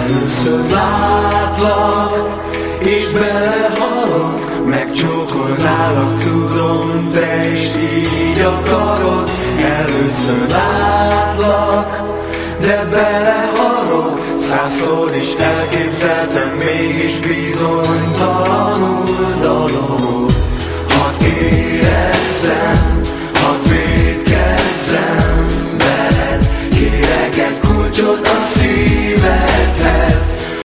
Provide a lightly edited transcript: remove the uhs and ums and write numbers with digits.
Először látlak, és belehalok, megcsókolnálak, tudom, te is így akarod. Először látlak, de belehalok, százszor is elképzeltem, mégis bizonytalanul dalogok. Hadd érezzem,